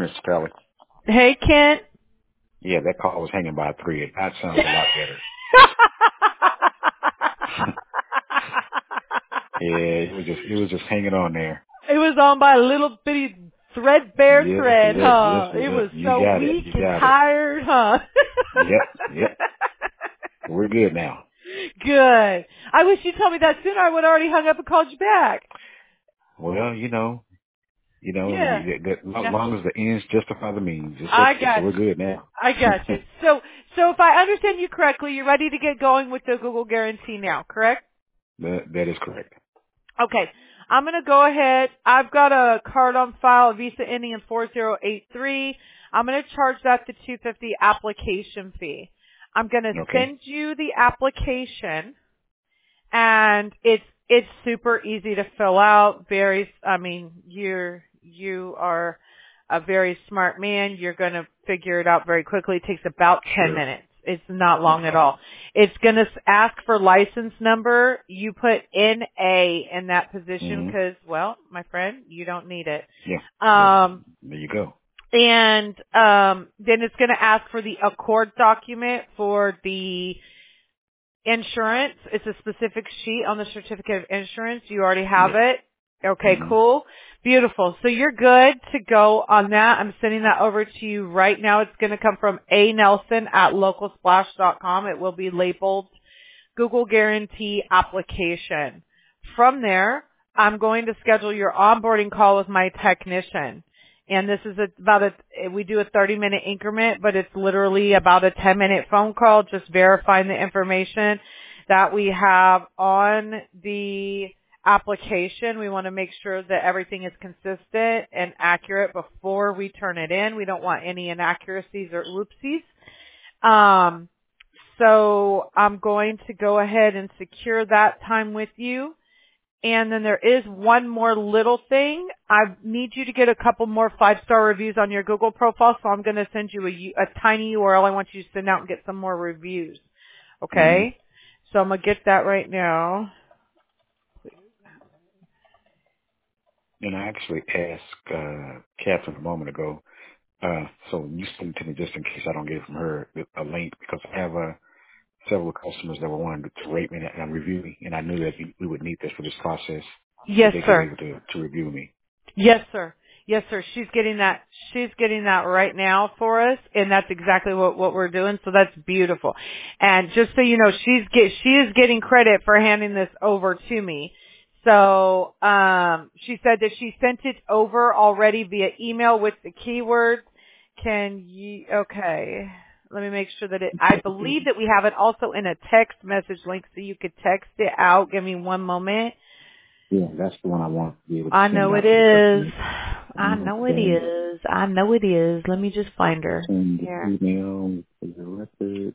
Miss Kelly. Hey, Kent. Yeah, that call was hanging by a thread. That sounds a lot better. Yeah, it was just hanging on there. It was on by a little bitty threadbare thread, Yes, huh? It sir. was You so got it. weak You and got it. tired, huh? Yep. We're good now. Good. I wish you told me that sooner. I would have already hung up and called you back. Well, Yeah. as No, long as the ends justify the means. I So got we're you. good now. I got you. So if I understand you correctly, you're ready to get going with the Google Guarantee now, correct? That is correct. Okay. I'm going to go ahead. I've got a card on file, a Visa ending in 4083. I'm going to charge that the $250 application fee. I'm going to Okay. send you the application, and it's super easy to fill out. You are a very smart man. You're going to figure it out very quickly. It takes about 10 Sure. minutes. It's not long at all. It's going to ask for license number. You put NA in that position because, well, my friend, you don't need it. Yeah. There you go. And then it's going to ask for the Accord document for the insurance. It's a specific sheet on the certificate of insurance. You already have it. Okay, cool. Beautiful. So you're good to go on that. I'm sending that over to you right now. It's going to come from anelson@localsplash.com. It will be labeled Google Guarantee Application. From there, I'm going to schedule your onboarding call with my technician. And this is we do a 30-minute increment, but it's literally about a 10-minute phone call, just verifying the information that we have on the application. We want to make sure that everything is consistent and accurate before we turn it in. We don't want any inaccuracies or oopsies. So I'm going to go ahead and secure that time with you. And then there is one more little thing. I need you to get a couple more 5-star reviews on your Google profile, so I'm going to send you a tiny URL. I want you to send out and get some more reviews. Okay? So I'm going to get that right now. And I actually asked Catherine a moment ago, so you send it to me just in case I don't get it from her, a link, because I have several customers that were wanting to rate me and review me, and I knew that we would need this for this process, so Yes, they could be sir. able to review me. Yes, sir. Yes, sir. She's getting that right now for us, and that's exactly what we're doing. So that's beautiful. And just so you know, she is getting credit for handing this over to me. So, she said that she sent it over already via email with the keywords. Okay. Let me make sure that I believe that we have it also in a text message link so you could text it out. Give me one moment. Yeah, that's the one I want to be able to I send know out it to the is. customers. I know it is. I know it is. Let me just find her. Send the Here. email for the record.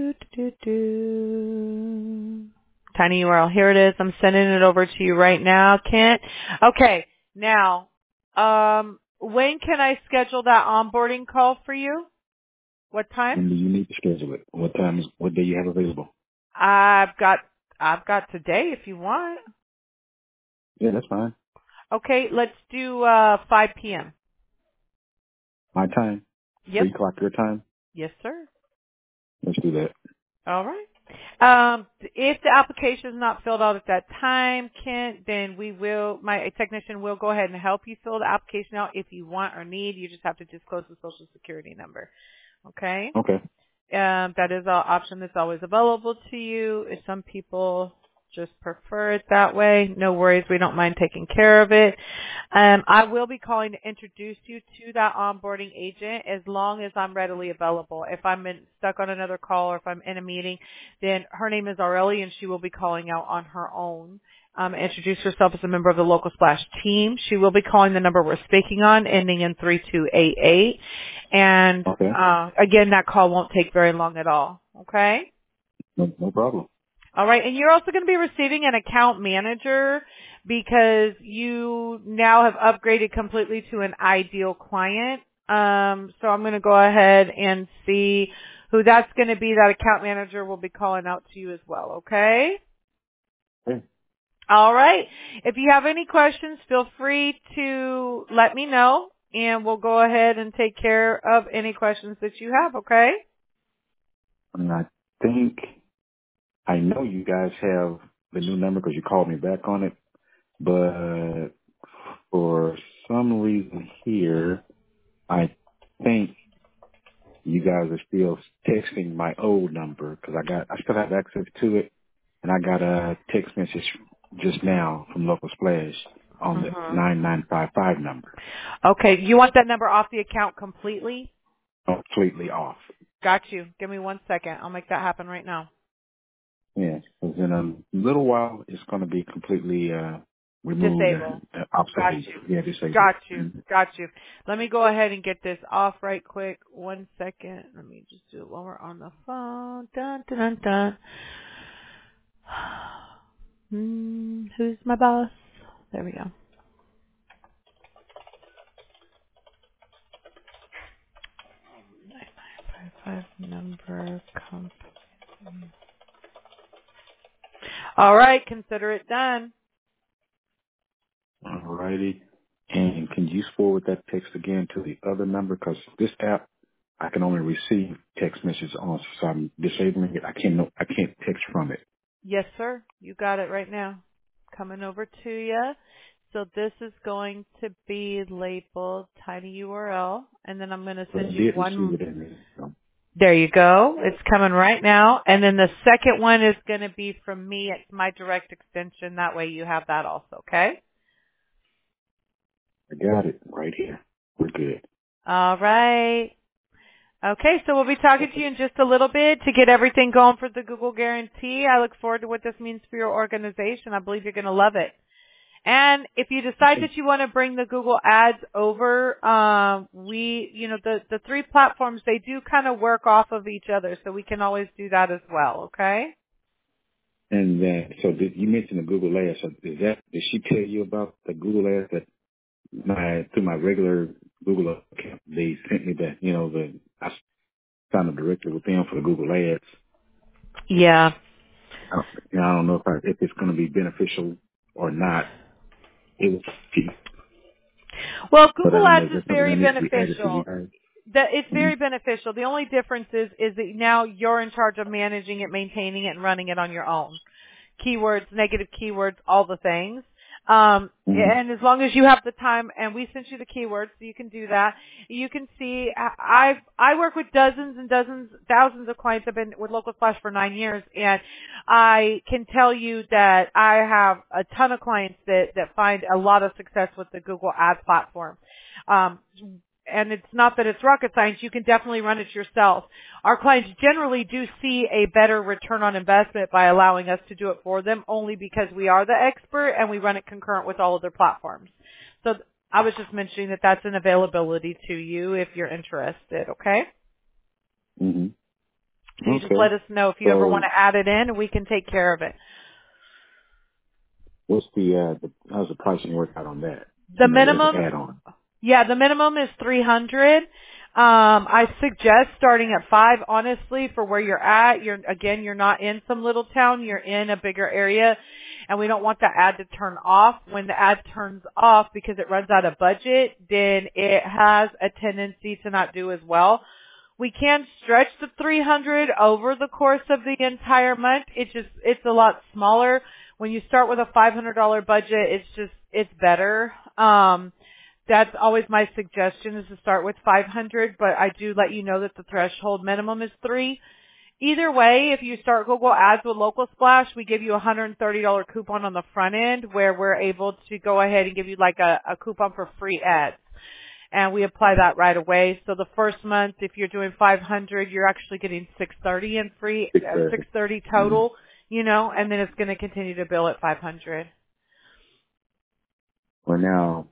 Do. Tiny URL. Here it is. I'm sending it over to you right now, Kent. Okay. Now, when can I schedule that onboarding call for you? What time? When do you need to schedule it? What day you have available? I've got today if you want. Yeah, that's fine. Okay, let's do 5 p.m. My time? Yep. 3 o'clock your time? Yes, sir. Let's do that. All right. If the application is not filled out at that time, Kent, then my technician will go ahead and help you fill the application out if you want or need. You just have to disclose the social security number. Okay? Okay. That is an option that's always available to you. If some people just prefer it that way, no worries. We don't mind taking care of it. I will be calling to introduce you to that onboarding agent as long as I'm readily available. If I'm stuck on another call or if I'm in a meeting, then her name is Aurelie and she will be calling out on her own. Introduce herself as a member of the Local Splash team. She will be calling the number we're speaking on, ending in 3288. And Okay. again, that call won't take very long at all. Okay? No problem. All right. And you're also going to be receiving an account manager because you now have upgraded completely to an ideal client. So I'm going to go ahead and see who that's going to be. That account manager will be calling out to you as well. Okay? Okay. All right. If you have any questions, feel free to let me know. and we'll go ahead and take care of any questions that you have, okay? And I think I know you guys have the new number because you called me back on it, but for some reason here, I think you guys are still texting my old number because I still have access to it, and I got a text message just now from Local Splash on the Mm-hmm. 9955 number, Okay, you want that number off the account completely? completely off. Got you. Give me 1 second. I'll make that happen right now. Yeah, because in a little while it's going to be completely removed Disable. and Got obsolete. you. Yeah, disabled. Got you. Got you. Let me go ahead and get this off right quick. 1 second. Let me just do it while we're on the phone. Dun, dun, dun, dun. Who's my boss? There we go. 9955 number comp. All right, consider it done. Alrighty. And can you forward that text again to the other number? Because this app, I can only receive text messages on, so I'm disabling it. I can't text from it. Yes, sir. You got it right now. Coming over to you. So this is going to be labeled tiny URL, and then I'm going to But I send you did receive one. it in there. So There you go. It's coming right now. And then the second one is going to be from me. It's my direct extension. That way you have that also, okay? I got it right here. We're good. All right. Okay, so we'll be talking to you in just a little bit to get everything going for the Google Guarantee. I look forward to what this means for your organization. I believe you're going to love it. And if you decide Okay. that you want to bring the Google Ads over, the three platforms, they do kind of work off of each other, so we can always do that as well, okay? And so you mentioned the Google Ads. So did she tell you about the Google Ads that through my regular Google account, they sent me I signed up directly with them for the Google Ads. Yeah. I don't know if it's going to be beneficial or not. It was cheap, Well, but I Google don't know Ads if is that's something very that needs to be added to you beneficial. guys. It's Mm-hmm. very beneficial. The only difference is that now you're in charge of managing it, maintaining it, and running it on your own. Keywords, negative keywords, all the things. Mm-hmm. And as long as you have the time, and we sent you the keywords, so you can do that. You can see, I work with dozens and dozens, thousands of clients. I've been with Local Splash for 9 years, and I can tell you that I have a ton of clients that find a lot of success with the Google Ad platform. Um, and it's not that it's rocket science. You can definitely run it yourself. Our clients generally do see a better return on investment by allowing us to do it for them, only because we are the expert and we run it concurrent with all of their platforms. So I was just mentioning that that's an availability to you if you're interested, okay? Mm-hmm. So you just let Okay. us know if you ever want So to add it in and we can take care of it. what's how's the pricing work out on that? The As an minimum add-on. Yeah, the minimum is 300. I suggest starting at 5, honestly, for where you're at. You're not in some little town, you're in a bigger area, and we don't want the ad to turn off. When the ad turns off because it runs out of budget, then it has a tendency to not do as well. We can stretch the 300 over the course of the entire month. It's a lot smaller. When you start with a $500 budget, it's better. That's always my suggestion, is to start with 500, but I do let you know that the threshold minimum is 3. Either way, if you start Google Ads with Local Splash, we give you a $130 coupon on the front end, where we're able to go ahead and give you like a coupon for free ads. And we apply that right away. So the first month, if you're doing 500, you're actually getting 630 in free, 630. 630 Mm-hmm. total, and then it's going to continue to bill at 500. Well, now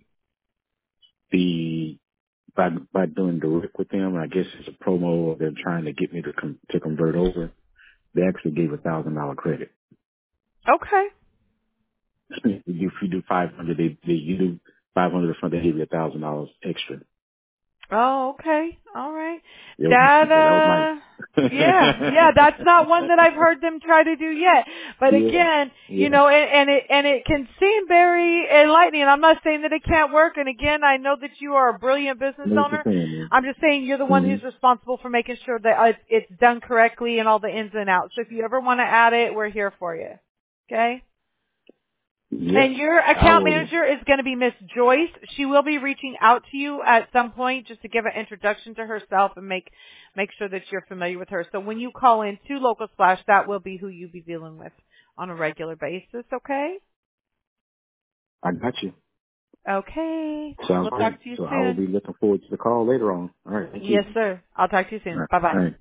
by doing direct with them, I guess it's a promo, or they're trying to get me to convert over. They actually gave $1,000 credit. Okay. If you do 500, you do 500 up front, they give you $1,000 extra. Oh, okay. All right. That was That that was nice. Yeah, that's not one that I've heard them try to do yet. But again, you know, and it can seem very enlightening. And I'm not saying that it can't work. And again, I know that you are a brilliant business owner. I'm just saying you're the one who's responsible for making sure that it's done correctly and all the ins and outs. So if you ever want to add it, we're here for you. Okay? And your account manager is going to be Miss Joyce. She will be reaching out to you at some point just to give an introduction to herself and make sure that you're familiar with her. So when you call in to Local Splash, that will be who you'll be dealing with on a regular basis, okay? I got you. Okay. Sounds We'll great. talk to you So I will soon. be looking forward to the call later on. All right. Thank you. Yes, sir. I'll talk to you All soon. right. Bye-bye. All right.